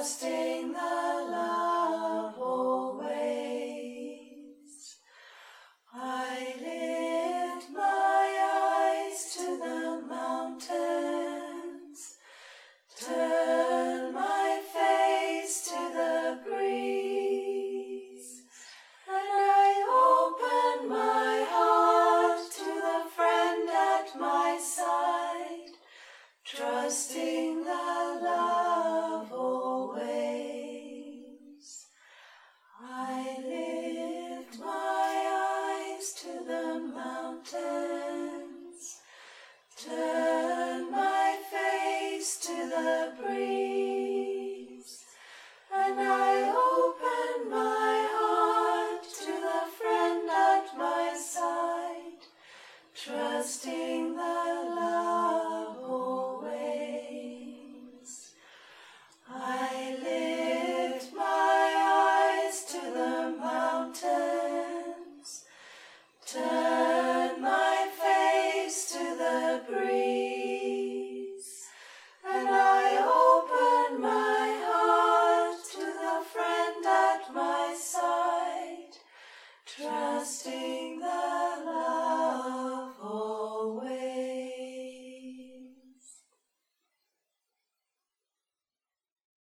trusting the love always. I lift my eyes to the mountains, turn my face to the breeze, and I open my heart to the friend at my side, trusting the love always. I lift my eyes to the mountains, turn my face to the breeze, and I open my heart to the friend at my side, trusting the